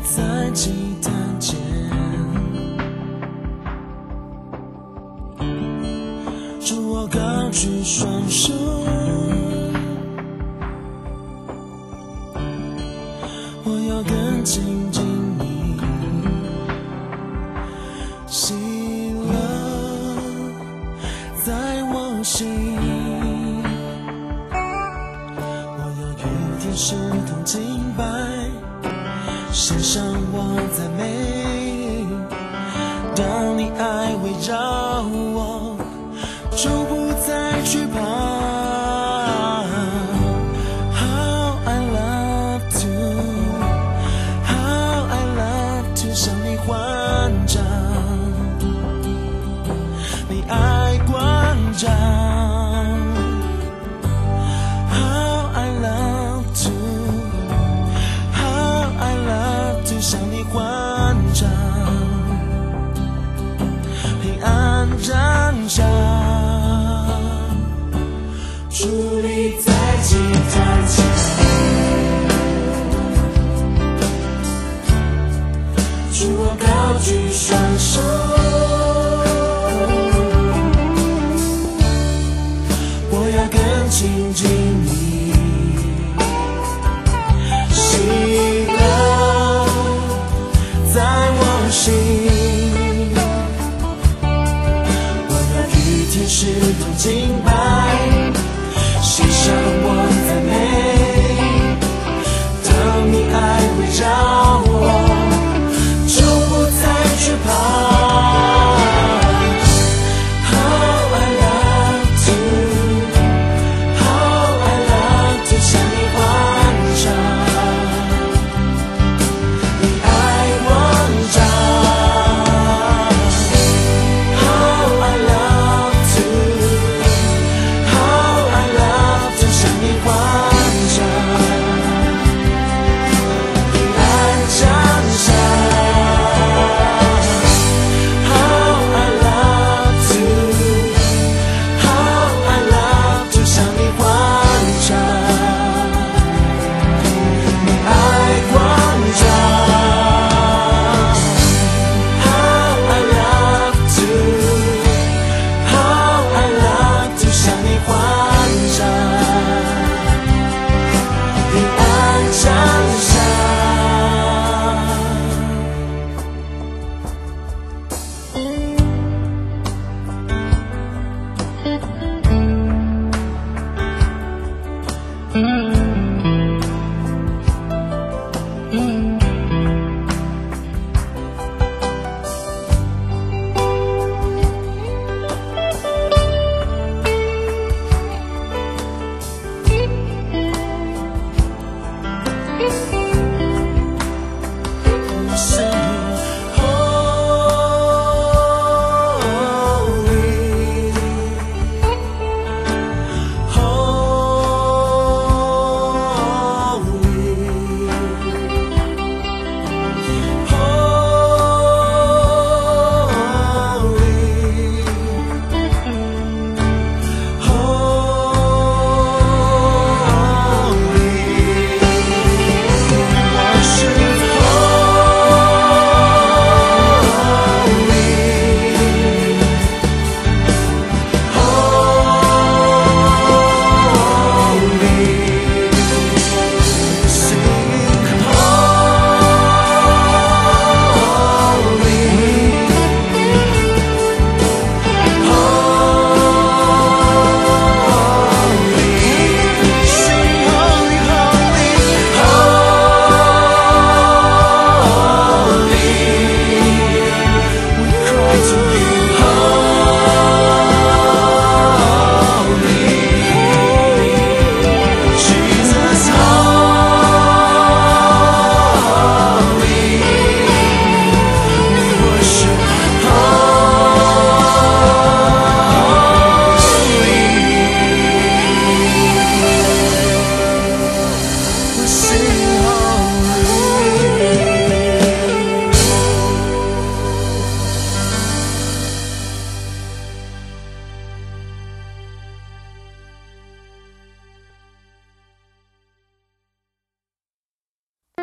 在祭坛前，主我高举双手，我要更亲近你，喜乐在我心，我要与天使同敬拜，献上我赞美。当你爱围绕我，就不再惧怕。How I love to, how I love to 向你欢唱，你爱光照。How I love to, how I love to 向你欢唱，黑暗掌上，伫立在祭坛前，主我高举双手，我要更亲近你，喜乐在我心，我要与天使同敬拜，献上我赞美。当你爱围绕